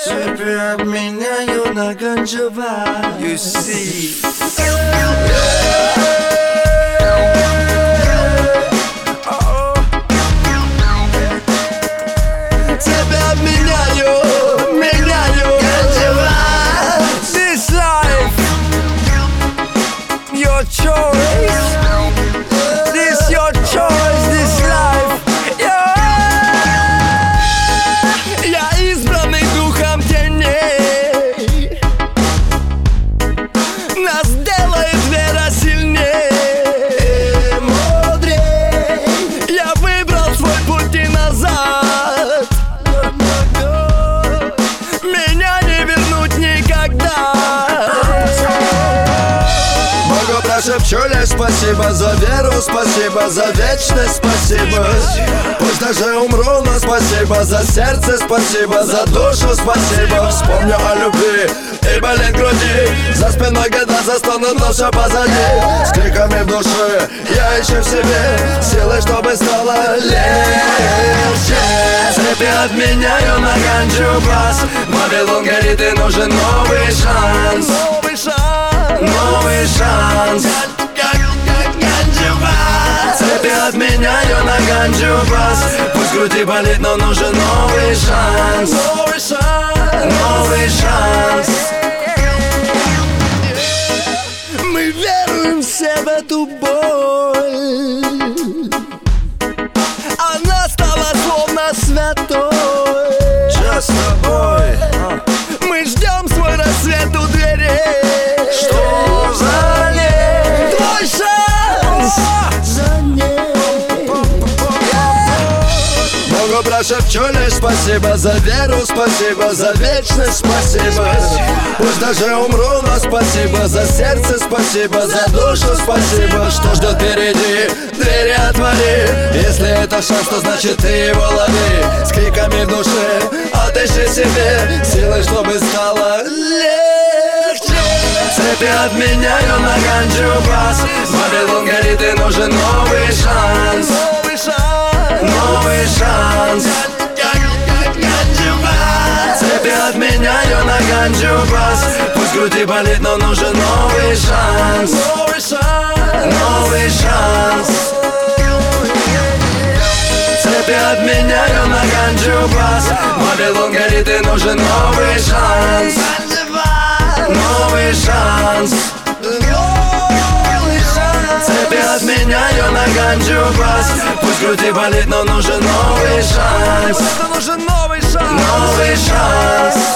Цепи обменяю на ганджева. You see. Цепи обменяю, меняю ганджева. This life, your choice. This your choice, this life. Я избранный духом теней. Нас делает вера сильнее, мудрее. Я выбрал свой путь и назад. Меня не вернуть никогда. Богу прошепчу лишь спасибо за веру, спасибо за вечность, спасибо. Пусть даже умру, но спасибо за сердце, спасибо за душу, спасибо. Вспомню о любви и болит груди. За спиной года застанут, но все позади. С криками в душе я ищу в себе силы, чтобы стало легче. Цепи отменяю на ганджу бас. Вавилон горит и нужен новый шанс. Новый шанс, новый шанс. Цепи отменяю на ганджу бас. Пусть в груди болит, но нужен новый шанс. Новый шанс, новый шанс. Мы веруем все в эту боль. Она стала словно святой. Just a boy. Мы ждем свой рассвет у дверей. Что за ней? Твой шанс. За ней. Богу прошепчу лишь спасибо за веру, спасибо за вечность, спасибо. Пусть даже умру, но спасибо за сердце, спасибо за душу, спасибо. Что ждет впереди? Двери отвори. Если это шанс, то значит ты его лови. С криками в душе отыщи себе силы, чтобы стало легче. Цепи отменяю на ганджу бас. Вавилон горит и нужен новый шанс. Новый шанс, новый шанс. Цепи отменяю на ганджу бас. Пусть в груди болит, но нужен новый шанс. Новый шанс, новый шанс. Цепи отменяю на ганджу бас. Вавилон горит и нужен новый шанс. Новый шанс. Цепи отменяю на ганджу бас. Пусть в груди болит, но нужен новый шанс. Нужен новый шанс. Новый шанс.